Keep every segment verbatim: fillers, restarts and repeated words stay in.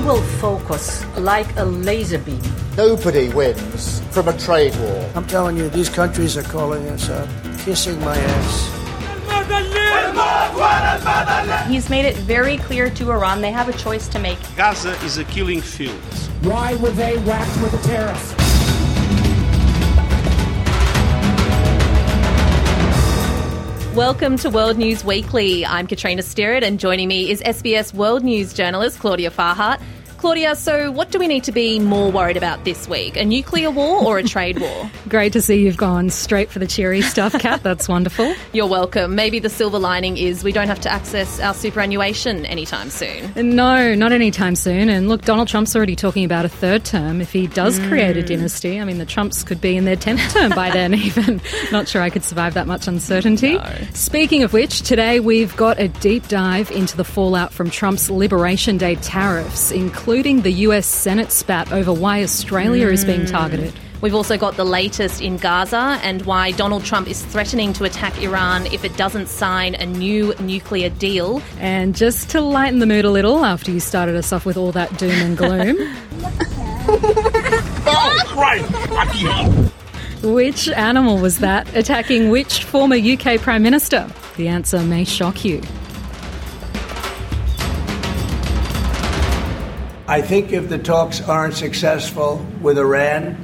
will focus like a laser beam. Nobody wins from a trade war. I'm telling you, these countries are calling us up, kissing my ass. He's made it very clear to Iran they have a choice to make. Gaza is a killing field. Why were they whacked with a tariff? Welcome to World News Weekly. I'm Katrina Stirrett, and joining me is S B S World News journalist Claudia Farhart. Claudia, so what do we need to be more worried about this week? A nuclear war or a trade war? Great to see you've gone straight for the cheery stuff, Kat. That's wonderful. You're welcome. Maybe the silver lining is we don't have to access our superannuation anytime soon. No, not anytime soon. And look, Donald Trump's already talking about a third term. If he does mm. create a dynasty, I mean, the Trumps could be in their tenth term by then even. Not sure I could survive that much uncertainty. No. Speaking of which, today we've got a deep dive into the fallout from Trump's Liberation Day tariffs, including including the U S Senate spat over why Australia mm. is being targeted. We've also got the latest in Gaza and why Donald Trump is threatening to attack Iran if it doesn't sign a new nuclear deal. And just to lighten the mood a little, after you started us off with all that doom and gloom... Oh, Christ! Which animal was that attacking which former U K Prime Minister? The answer may shock you. I think if the talks aren't successful with Iran,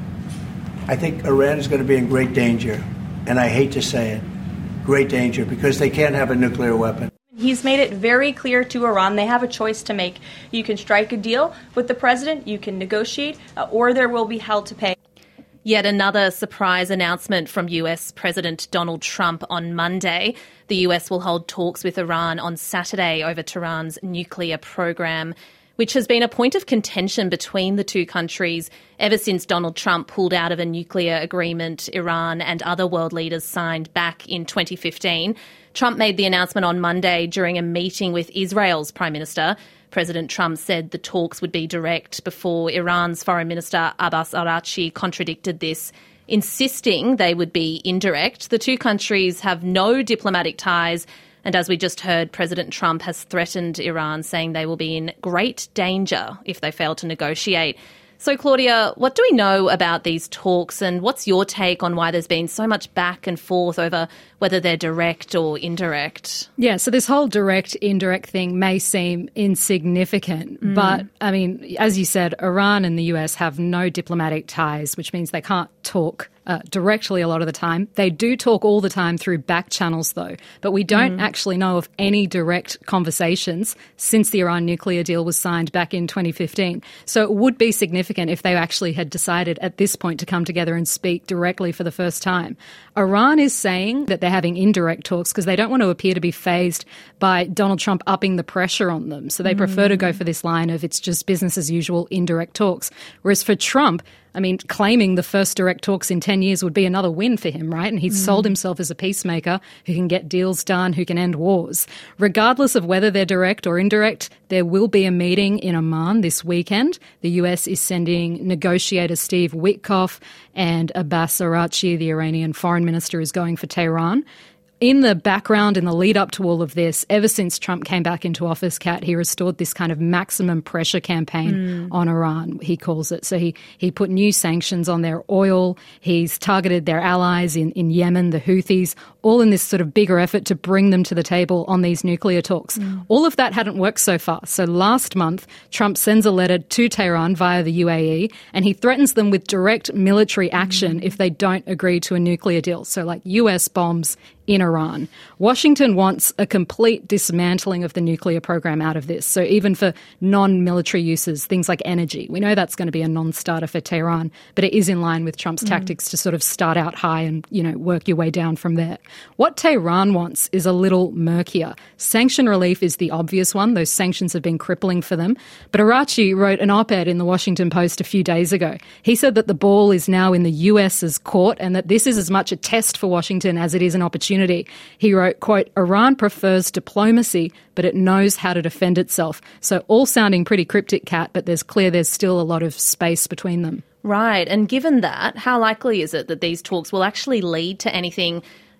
I think Iran is going to be in great danger. And I hate to say it, great danger, because they can't have a nuclear weapon. He's made it very clear to Iran they have a choice to make. You can strike a deal with the president, you can negotiate, uh, or there will be hell to pay. Yet another surprise announcement from U S President Donald Trump on Monday. The U S will hold talks with Iran on Saturday over Tehran's nuclear program, which has been a point of contention between the two countries ever since Donald Trump pulled out of a nuclear agreement Iran and other world leaders signed back in twenty fifteen. Trump made the announcement on Monday during a meeting with Israel's Prime Minister. President Trump said the talks would be direct before Iran's Foreign Minister Abbas Araghchi contradicted this, insisting they would be indirect. The two countries have no diplomatic ties. And as we just heard, President Trump has threatened Iran, saying they will be in great danger if they fail to negotiate. So, Claudia, what do we know about these talks, and what's your take on why there's been so much back and forth over whether they're direct or indirect? Yeah, so this whole direct, indirect thing may seem insignificant, mm. but, I mean, as you said, Iran and the U S have no diplomatic ties, which means they can't talk Uh, directly a lot of the time. They do talk all the time through back channels, though, but we don't mm. actually know of any direct conversations since the Iran nuclear deal was signed back in twenty fifteen. So it would be significant if they actually had decided at this point to come together and speak directly for the first time. Iran is saying that they're having indirect talks because they don't want to appear to be fazed by Donald Trump upping the pressure on them. So they mm. prefer to go for this line of it's just business as usual, indirect talks. Whereas for Trump, I mean, claiming the first direct talks in ten years would be another win for him, right? And he's mm. sold himself as a peacemaker who can get deals done, who can end wars. Regardless of whether they're direct or indirect, there will be a meeting in Amman this weekend. The U S is sending negotiator Steve Witkoff, and Abbas Araghchi, the Iranian foreign minister, is going for Tehran. In the background, in the lead up to all of this, ever since Trump came back into office, Kat, he restored this kind of maximum pressure campaign mm. on Iran, he calls it. So he, he put new sanctions on their oil. He's targeted their allies in, in Yemen, the Houthis, all in this sort of bigger effort to bring them to the table on these nuclear talks. Mm. All of that hadn't worked so far. So last month, Trump sends a letter to Tehran via the U A E, and he threatens them with direct military action mm. if they don't agree to a nuclear deal. So like U S bombs in Iran. Washington wants a complete dismantling of the nuclear program out of this. So even for non-military uses, things like energy, we know that's going to be a non-starter for Tehran, but it is in line with Trump's mm. tactics to sort of start out high and, you know, work your way down from there. What Tehran wants is a little murkier. Sanction relief is the obvious one. Those sanctions have been crippling for them. But Araghchi wrote an op-ed in the Washington Post a few days ago. He said that the ball is now in the U S's court and that this is as much a test for Washington as it is an opportunity. He wrote, quote, Iran prefers diplomacy, but it knows how to defend itself. So all sounding pretty cryptic, Kat, but there's clear there's still a lot of space between them. Right. And given that, how likely is it that these talks will actually lead to anything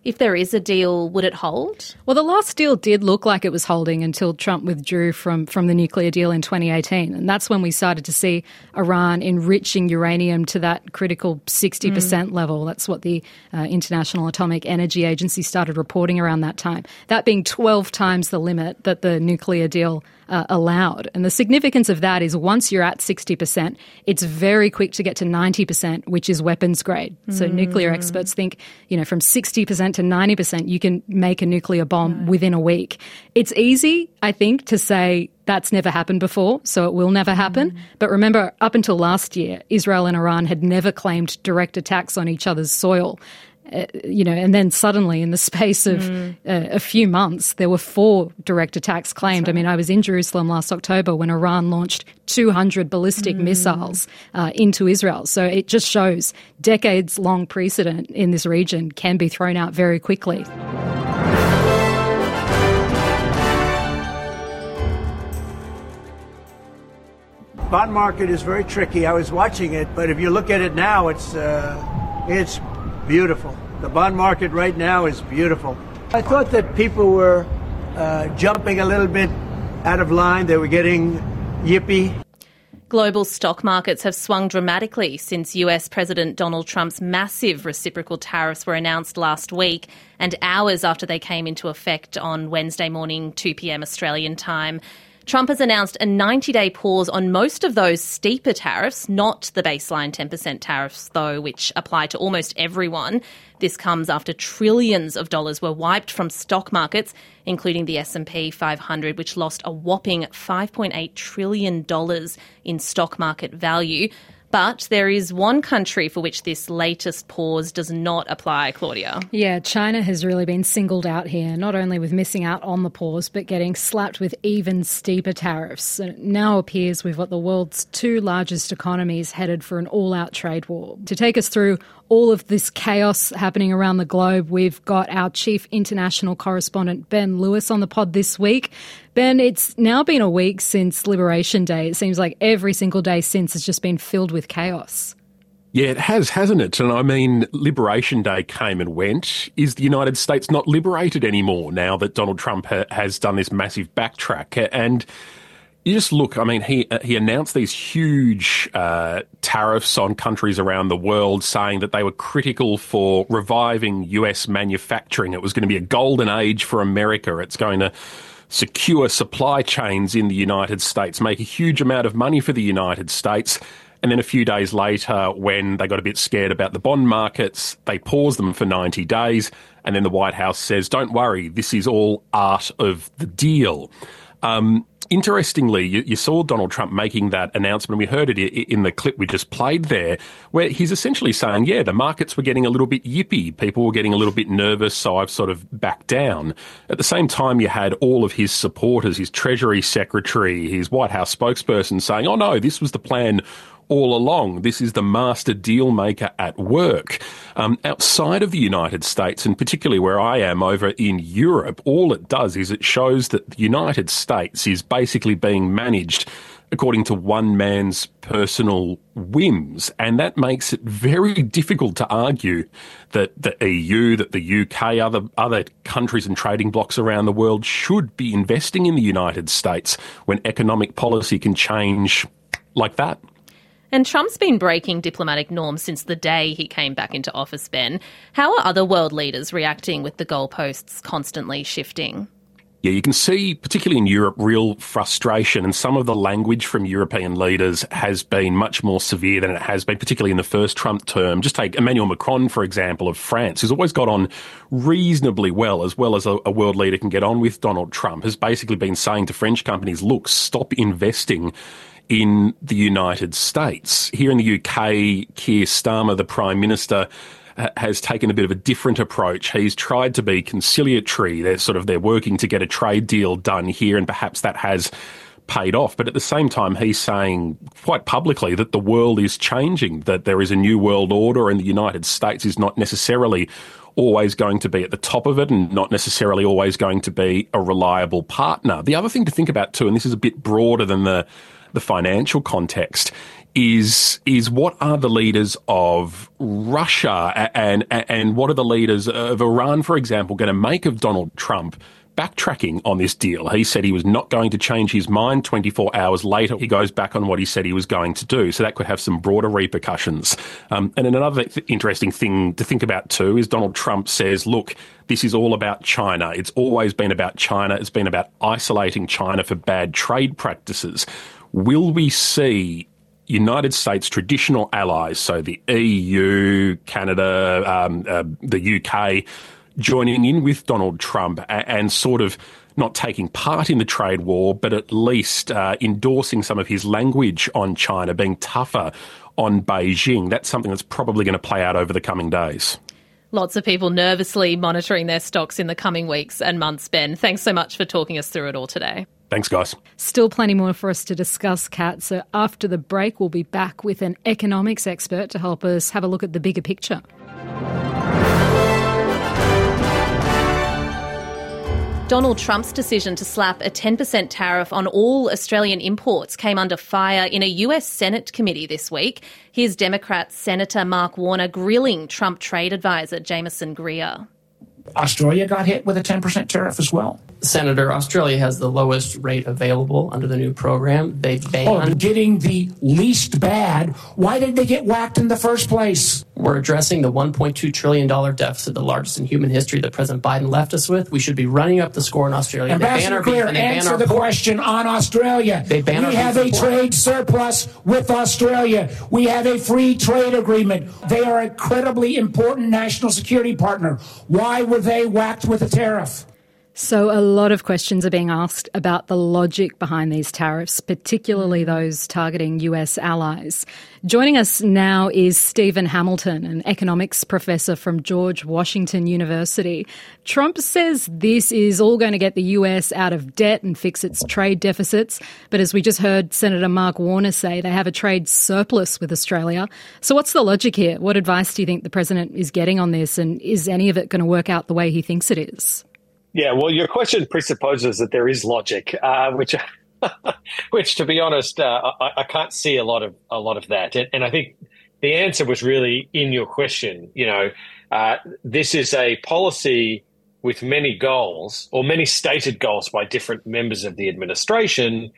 if there is a deal, would it hold? Well, the last deal did look like it was holding until Trump withdrew from, from the nuclear deal in twenty eighteen. And that's when we started to see Iran enriching uranium to that critical sixty percent mm. level. That's what the uh, International Atomic Energy Agency started reporting around that time. That being twelve times the limit that the nuclear deal uh, allowed. And the significance of that is once you're at sixty percent, it's very quick to get to ninety percent, which is weapons grade. Mm. So nuclear experts think, you know, from sixty percent to ninety percent, you can make a nuclear bomb right. within a week. It's easy, I think, to say that's never happened before, so it will never happen. Mm. But remember, up until last year, Israel and Iran had never claimed direct attacks on each other's soil. Uh, you know, and then suddenly in the space of mm. uh, a few months, there were four direct attacks claimed. Right. I mean, I was in Jerusalem last October when Iran launched two hundred ballistic mm. missiles uh, into Israel. So it just shows decades-long precedent in this region can be thrown out very quickly. Bond market is very tricky. I was watching it, but if you look at it now, it's uh, it's beautiful. The bond market right now is beautiful. I thought that people were uh, jumping a little bit out of line. They were getting yippy. Global stock markets have swung dramatically since U S President Donald Trump's massive reciprocal tariffs were announced last week and hours after they came into effect on Wednesday morning, two p.m. Australian time. Trump has announced a ninety-day pause on most of those steeper tariffs, not the baseline ten percent tariffs, though, which apply to almost everyone. This comes after trillions of dollars were wiped from stock markets, including the S and P five hundred, which lost a whopping five point eight trillion dollars in stock market value. But there is one country for which this latest pause does not apply, Claudia. Yeah, China has really been singled out here, not only with missing out on the pause, but getting slapped with even steeper tariffs. It now appears we've got the world's two largest economies headed for an all-out trade war. To take us through all of this chaos happening around the globe, we've got our chief international correspondent, Ben Lewis, on the pod this week. Ben, it's now been a week since Liberation Day. It seems like every single day since has just been filled with chaos. Yeah, it has, hasn't it? And I mean, Liberation Day came and went. Is the United States not liberated anymore now that Donald Trump ha- has done this massive backtrack? And you just look, I mean, he uh, he announced these huge uh, tariffs on countries around the world, saying that they were critical for reviving U S manufacturing. It was going to be a golden age for America. It's going to secure supply chains in the United States, make a huge amount of money for the United States. And then a few days later, when they got a bit scared about the bond markets, they paused them for ninety days. And then the White House says, don't worry, this is all art of the deal. Um, Interestingly, you, you saw Donald Trump making that announcement. We heard it in the clip we just played there, where he's essentially saying, yeah, the markets were getting a little bit yippy. People were getting a little bit nervous, so I've sort of backed down. At the same time, you had all of his supporters, his Treasury Secretary, his White House spokesperson saying, oh, no, this was the plan all along. This is the master deal maker at work. Um, outside of the United States, and particularly where I am over in Europe, all it does is it shows that the United States is basically being managed according to one man's personal whims. And that makes it very difficult to argue that the E U, that the U K, other other countries and trading blocs around the world should be investing in the United States when economic policy can change like that. And Trump's been breaking diplomatic norms since the day he came back into office, Ben. How are other world leaders reacting with the goalposts constantly shifting? Yeah, you can see, particularly in Europe, real frustration, and some of the language from European leaders has been much more severe than it has been, particularly in the first Trump term. Just take Emmanuel Macron, for example, of France, who's always got on reasonably well, as well as a, a world leader can get on with Donald Trump, has basically been saying to French companies, look, stop investing in the United States. Here in the U K, Keir Starmer, the Prime Minister, has taken a bit of a different approach. He's tried to be conciliatory. They're sort of they're working to get a trade deal done here, and perhaps that has paid off. But at the same time, he's saying quite publicly that the world is changing, that there is a new world order, and the United States is not necessarily always going to be at the top of it and not necessarily always going to be a reliable partner. The other thing to think about too, and this is a bit broader than the the financial context, is is what are the leaders of Russia and, and, and what are the leaders of Iran, for example, going to make of Donald Trump backtracking on this deal? He said he was not going to change his mind. twenty-four hours later, he goes back on what he said he was going to do. So that could have some broader repercussions. Um, and another th- interesting thing to think about too is Donald Trump says, look, this is all about China. It's always been about China. It's been about isolating China for bad trade practices. Will we see United States traditional allies, so the E U, Canada, um, uh, the U K, joining in with Donald Trump and, and sort of not taking part in the trade war, but at least uh, endorsing some of his language on China, being tougher on Beijing? That's something that's probably going to play out over the coming days. Lots of people nervously monitoring their stocks in the coming weeks and months, Ben. Thanks so much for talking us through it all today. Thanks, guys. Still plenty more for us to discuss, Kat. So after the break, we'll be back with an economics expert to help us have a look at the bigger picture. Donald Trump's decision to slap a ten percent tariff on all Australian imports came under fire in a U S Senate committee this week. Here's Democrat Senator Mark Warner grilling Trump trade advisor Jameson Greer. Australia got hit with a ten percent tariff as well. Senator, Australia has the lowest rate available under the new program. They banned... Oh, getting the least bad. Why did they get whacked in the first place? We're addressing the one point two trillion dollars deficit, the largest in human history that President Biden left us with. We should be running up the score in Australia. Ambassador Greer, answer the question on Australia. They ban we have a trade surplus with Australia. We have a free trade agreement. They are an incredibly important national security partner. Why were they whacked with a tariff? So a lot of questions are being asked about the logic behind these tariffs, particularly those targeting U S allies. Joining us now is Stephen Hamilton, an economics professor from George Washington University. Trump says this is all going to get the U S out of debt and fix its trade deficits. But as we just heard Senator Mark Warner say, they have a trade surplus with Australia. So what's the logic here? What advice do you think the president is getting on this? And is any of it going to work out the way he thinks it is? Yeah, well, your question presupposes that there is logic, uh, which, which, to be honest, uh, I, I can't see a lot of a lot of that. And, and I think the answer was really in your question. You know, uh, this is a policy with many goals, or many stated goals by different members of the administration,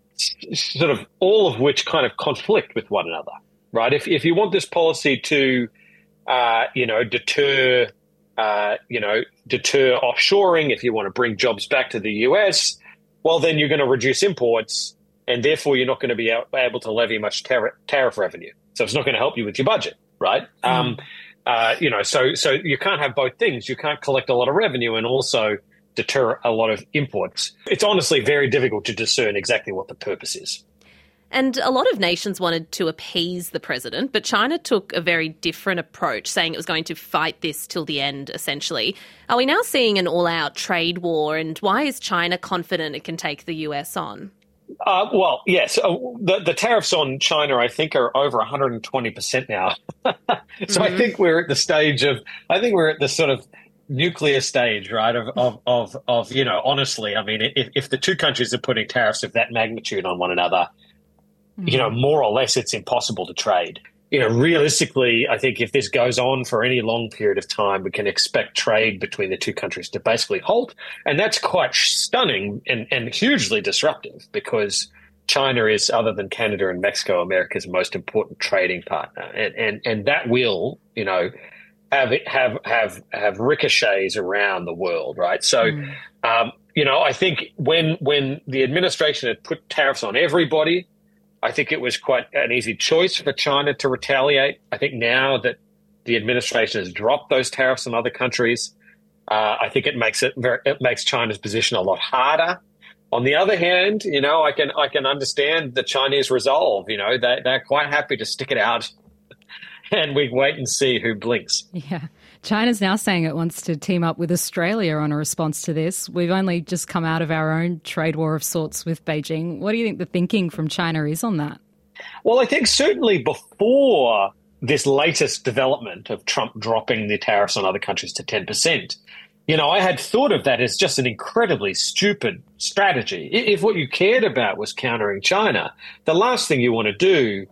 sort of all of which kind of conflict with one another, right? If if you want this policy to, uh, you know, deter. Uh, you know, deter offshoring, if you want to bring jobs back to the U S, well, then you're going to reduce imports, and therefore you're not going to be able to levy much tar- tariff revenue. So it's not going to help you with your budget, right? Mm. Um, uh, you know, so so you can't have both things. You can't collect a lot of revenue and also deter a lot of imports. It's honestly very difficult to discern exactly what the purpose is. And a lot of nations wanted to appease the president, but China took a very different approach, saying it was going to fight this till the end, essentially. Are we now seeing an all-out trade war, and why is China confident it can take the U S on? Uh, well, yes. Uh, the, the tariffs on China, I think, are over one hundred twenty percent now. so mm-hmm. I think we're at the stage of, I think we're at the sort of nuclear stage, right, of, of, of, of you know, honestly, I mean, if, if the two countries are putting tariffs of that magnitude on one another, you know, more or less, it's impossible to trade. You know, realistically, I think if this goes on for any long period of time, we can expect trade between the two countries to basically halt. And that's quite stunning and, and hugely disruptive, because China is, other than Canada and Mexico, America's most important trading partner. And and, and that will, you know, have have have have ricochets around the world, right? So, mm. um, you know, I think when when the administration had put tariffs on everybody, I think it was quite an easy choice for China to retaliate. I think now that the administration has dropped those tariffs on other countries, uh, I think it makes it very, it makes China's position a lot harder. On the other hand, you know, I can I can understand the Chinese resolve. You know, they they're quite happy to stick it out, and we wait and see who blinks. Yeah. China's now saying it wants to team up with Australia on a response to this. We've only just come out of our own trade war of sorts with Beijing. What do you think the thinking from China is on that? Well, I think certainly before this latest development of Trump dropping the tariffs on other countries to ten percent, you know, I had thought of that as just an incredibly stupid strategy. If what you cared about was countering China, the last thing you want to do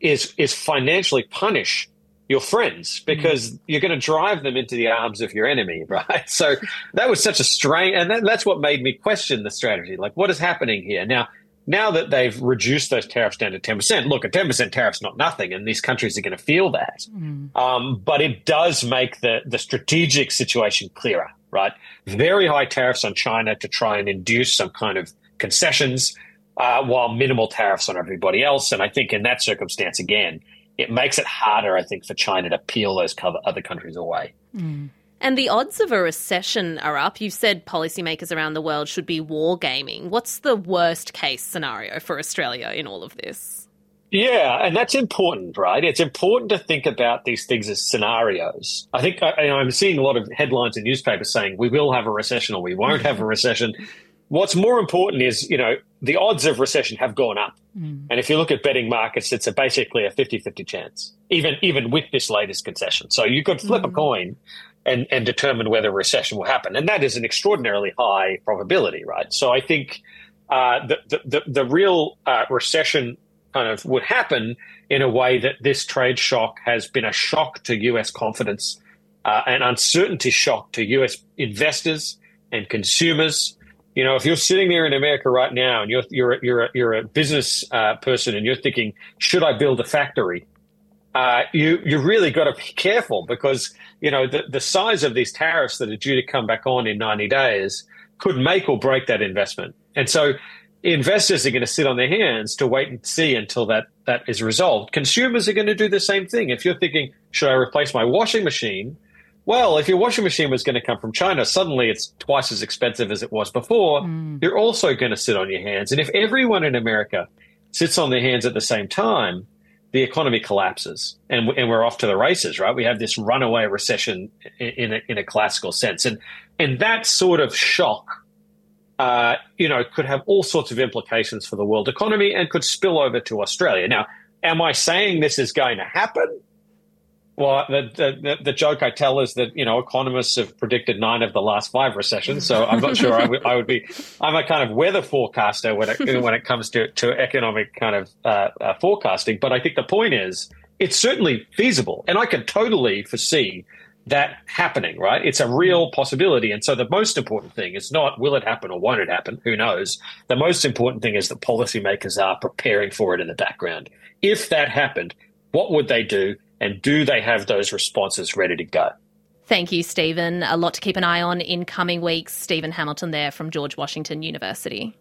is is financially punish your friends, because mm. you're going to drive them into the arms of your enemy, right? So that was such a strange, and that, that's what made me question the strategy. Like, what is happening here? Now, now that they've reduced those tariffs down to ten percent, look, a ten percent tariff's not nothing, and these countries are going to feel that. Mm. Um, but it does make the, the strategic situation clearer, right? Very high tariffs on China to try and induce some kind of concessions, uh, while minimal tariffs on everybody else. And I think in that circumstance, again, it makes it harder, I think, for China to peel those other countries away. Mm. And the odds of a recession are up. You've said policymakers around the world should be wargaming. What's the worst case scenario for Australia in all of this? Yeah, and that's important, right? It's important to think about these things as scenarios. I think I, I'm seeing a lot of headlines in newspapers saying we will have a recession or we won't have a recession. What's more important is, you know, the odds of recession have gone up. Mm. And if you look at betting markets, it's a basically a fifty-fifty chance, even even with this latest concession. So you could flip mm. a coin and, and determine whether a recession will happen. And that is an extraordinarily high probability, right? So I think uh, the, the, the, the real uh, recession kind of would happen in a way that this trade shock has been a shock to U S confidence, uh, an uncertainty shock to U S investors and consumers. You know, if you're sitting there in America right now and you're you're you're a, you're a business uh, person and you're thinking, should I build a factory? Uh, you you really got to be careful, because you know the the size of these tariffs that are due to come back on in ninety days could make or break that investment. And so investors are going to sit on their hands to wait and see until that that is resolved. Consumers are going to do the same thing. If you're thinking, should I replace my washing machine? Well, if your washing machine was going to come from China, suddenly it's twice as expensive as it was before. Mm. You're also going to sit on your hands. And if everyone in America sits on their hands at the same time, the economy collapses and, and we're off to the races, right? We have this runaway recession in, in, a, in a classical sense. And, and that sort of shock, uh, you know, could have all sorts of implications for the world economy and could spill over to Australia. Now, am I saying this is going to happen? Well, the, the the joke I tell is that, you know, economists have predicted nine of the last five recessions, so I'm not sure I would, I would be. I'm a kind of weather forecaster when it when it comes to to economic kind of uh, uh, forecasting. But I think the point is, it's certainly feasible, and I can totally foresee that happening. Right? It's a real possibility, and so the most important thing is not will it happen or won't it happen? Who knows? The most important thing is that policymakers are preparing for it in the background. If that happened, what would they do? And do they have those responses ready to go? Thank you, Stephen. A lot to keep an eye on in coming weeks. Stephen Hamilton there from George Washington University.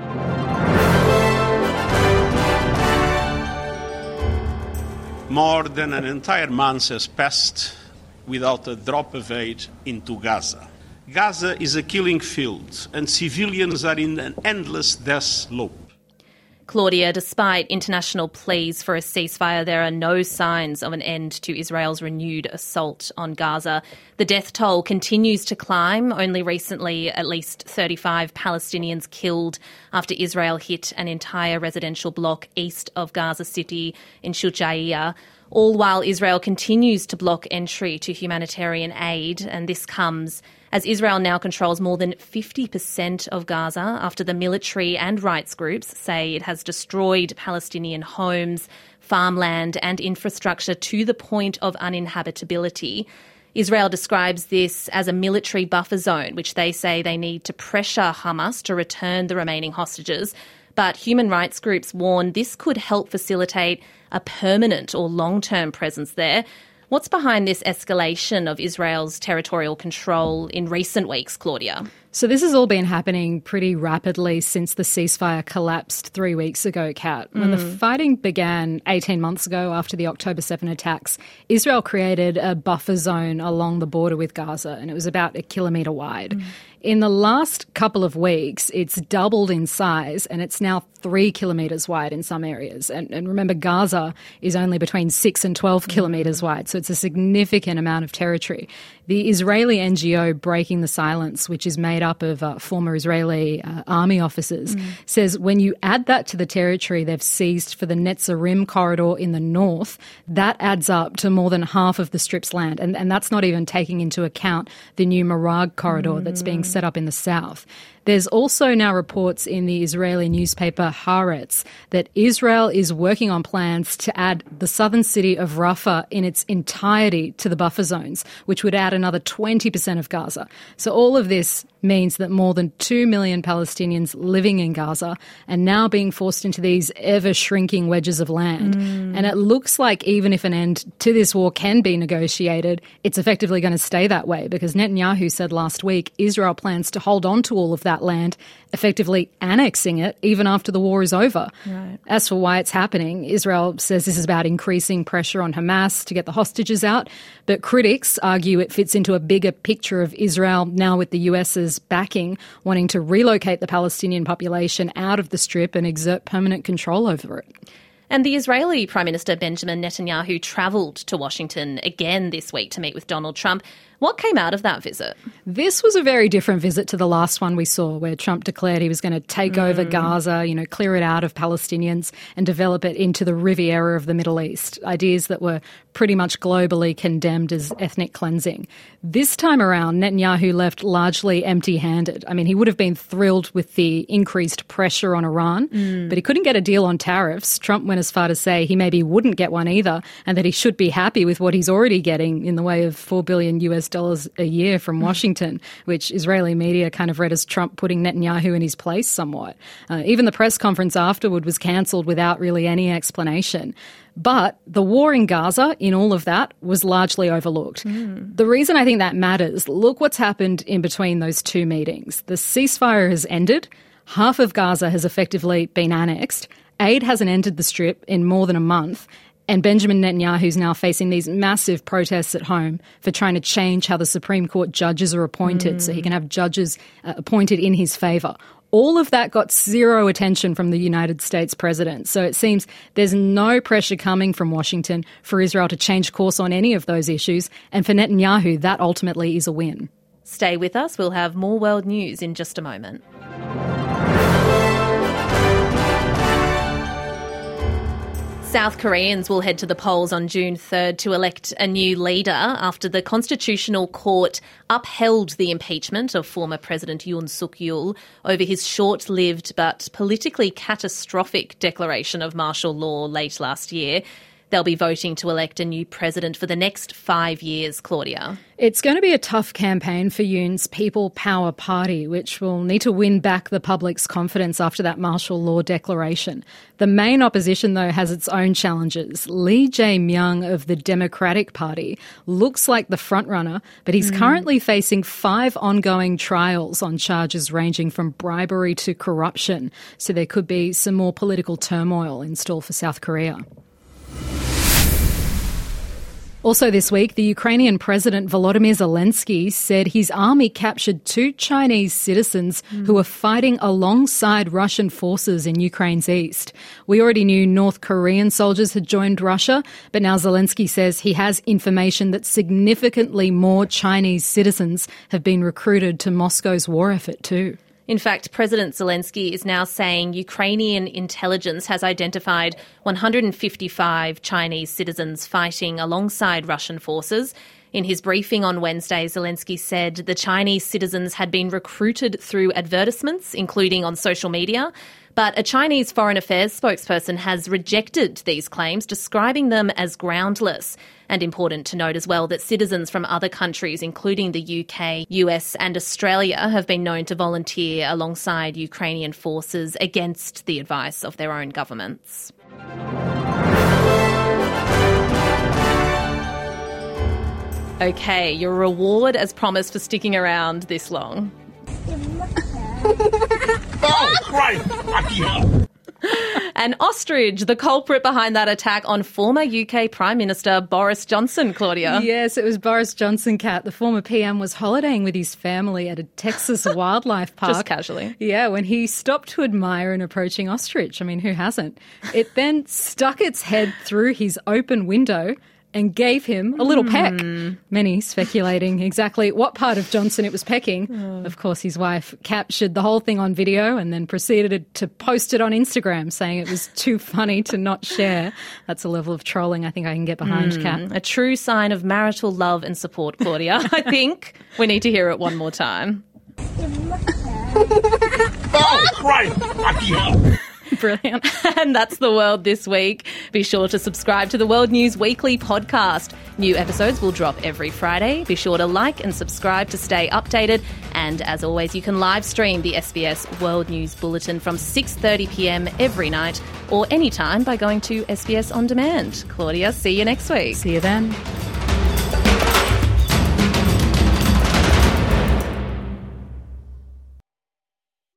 More than an entire month has passed without a drop of aid into Gaza. Gaza is a killing field, and civilians are in an endless death loop. Claudia, despite international pleas for a ceasefire, there are no signs of an end to Israel's renewed assault on Gaza. The death toll continues to climb. Only recently, at least thirty-five Palestinians killed after Israel hit an entire residential block east of Gaza City in Shujaiya, all while Israel continues to block entry to humanitarian aid. And this comes as Israel now controls more than fifty percent of Gaza after the military and rights groups say it has destroyed Palestinian homes, farmland and infrastructure to the point of uninhabitability. Israel describes this as a military buffer zone, which they say they need to pressure Hamas to return the remaining hostages. But human rights groups warn this could help facilitate a permanent or long-term presence there. What's behind this escalation of Israel's territorial control in recent weeks, Claudia? So this has all been happening pretty rapidly since the ceasefire collapsed three weeks ago, Kat. When mm. the fighting began eighteen months ago after the October seventh attacks, Israel created a buffer zone along the border with Gaza, and it was about a kilometre wide. Mm. In the last couple of weeks, it's doubled in size and it's now three kilometres wide in some areas. And, and remember, Gaza is only between six and twelve kilometres wide, so it's a significant amount of territory. The Israeli N G O Breaking the Silence, which is made up of uh, former Israeli uh, army officers, mm. says when you add that to the territory they've seized for the Netzarim corridor in the north, that adds up to more than half of the strip's land. And, and that's not even taking into account the new Marag corridor mm. that's being set up in the south. There's also now reports in the Israeli newspaper Haaretz that Israel is working on plans to add the southern city of Rafah in its entirety to the buffer zones, which would add another twenty percent of Gaza. So all of this means that more than two million Palestinians living in Gaza are now being forced into these ever-shrinking wedges of land. Mm. And it looks like even if an end to this war can be negotiated, it's effectively going to stay that way, because Netanyahu said last week Israel plans to hold on to all of that land, effectively annexing it even after the war is over. Right. As for why it's happening, Israel says this is about increasing pressure on Hamas to get the hostages out, but critics argue it fits into a bigger picture of Israel now with the US's backing, wanting to relocate the Palestinian population out of the Strip and exert permanent control over it. And the Israeli Prime Minister Benjamin Netanyahu travelled to Washington again this week to meet with Donald Trump. What came out of that visit? This was a very different visit to the last one we saw, where Trump declared he was going to take mm. over Gaza, you know, clear it out of Palestinians and develop it into the Riviera of the Middle East, ideas that were pretty much globally condemned as ethnic cleansing. This time around, Netanyahu left largely empty-handed. I mean, he would have been thrilled with the increased pressure on Iran, mm. but he couldn't get a deal on tariffs. Trump went as far to say he maybe wouldn't get one either, and that he should be happy with what he's already getting in the way of four billion U S dollars a year from Washington, which Israeli media kind of read as Trump putting Netanyahu in his place somewhat. Uh, even the press conference afterward was cancelled without really any explanation. But the war in Gaza, in all of that, was largely overlooked. Mm. The reason I think that matters, look what's happened in between those two meetings. The ceasefire has ended. Half of Gaza has effectively been annexed. Aid hasn't entered the Strip in more than a month. And Benjamin Netanyahu is now facing these massive protests at home for trying to change how the Supreme Court judges are appointed mm. so he can have judges uh, appointed in his favour. All of that got zero attention from the United States president. So it seems there's no pressure coming from Washington for Israel to change course on any of those issues. And for Netanyahu, that ultimately is a win. Stay with us. We'll have more world news in just a moment. South Koreans will head to the polls on June third to elect a new leader after the Constitutional Court upheld the impeachment of former President Yoon Suk-yeol over his short-lived but politically catastrophic declaration of martial law late last year. They'll be voting to elect a new president for the next five years, Claudia. It's going to be a tough campaign for Yoon's People Power Party, which will need to win back the public's confidence after that martial law declaration. The main opposition, though, has its own challenges. Lee Jae-myung of the Democratic Party looks like the frontrunner, but he's mm. currently facing five ongoing trials on charges ranging from bribery to corruption. So there could be some more political turmoil in store for South Korea. Also this week, the Ukrainian President Volodymyr Zelensky said his army captured two Chinese citizens mm. who were fighting alongside Russian forces in Ukraine's east. We already knew North Korean soldiers had joined Russia, but now Zelensky says he has information that significantly more Chinese citizens have been recruited to Moscow's war effort too. In fact, President Zelensky is now saying Ukrainian intelligence has identified one hundred fifty-five Chinese citizens fighting alongside Russian forces. In his briefing on Wednesday, Zelensky said the Chinese citizens had been recruited through advertisements, including on social media. But a Chinese Foreign Affairs spokesperson has rejected these claims, describing them as groundless. And important to note as well that citizens from other countries, including the U K, U S and Australia, have been known to volunteer alongside Ukrainian forces against the advice of their own governments. Okay, your reward as promised for sticking around this long. Oh, Christ! Fuck you! An ostrich, the culprit behind that attack on former U K Prime Minister Boris Johnson, Claudia. Yes, it was Boris Johnson, Kat. The former P M was holidaying with his family at a Texas wildlife park. Just casually. Yeah, when he stopped to admire an approaching ostrich. I mean, who hasn't? It then stuck its head through his open window and gave him a little peck. Mm. Many speculating exactly what part of Johnson it was pecking. Oh. Of course, his wife captured the whole thing on video and then proceeded to post it on Instagram, saying it was too funny to not share. That's a level of trolling I think I can get behind, mm. Kat. A true sign of marital love and support, Claudia. I think we need to hear it one more time. Oh, Christ! Fucking hell! Brilliant. And that's The World this week. Be sure to subscribe to the World News Weekly podcast. New episodes will drop every Friday. Be sure to like and subscribe to stay updated. And as always, you can live stream the S B S World News Bulletin from six thirty p m every night or anytime by going to S B S On Demand. Claudia, see you next week. See you then.